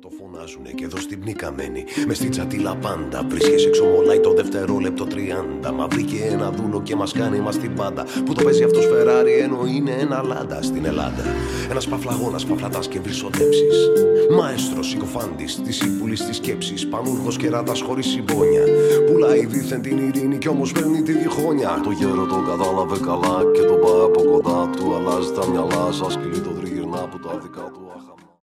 το φωνάζουνε και εδώ στην πνικαμένη. Μες στην τσατίλα πάντα βρίσκεσαι εξομολάει το δευτερόλεπτο 30. Μα βρήκε ένα δούλο και μας κάνει μας την πάντα. Που το παίζει αυτός Φεράρι ενώ είναι ένα Λάντα στην Ελλάδα. Ένας παφλαγόνας, παφλατάς και βρυσοδέψεις. Μαέστρος, συκοφάντης της ύπουλης της σκέψης. Πανούργος και ράτας χωρίς συμπόνια. Πουλάει δίθεν την ειρήνη κι όμως παίρνει τη διχόνια. Το γέρο τον κατάλαβε καλά και τον πάει από κοντά του. Αλλάζει τα μυαλά σας, σκυλί το τριγυρνά που τα δικά του αχαμά.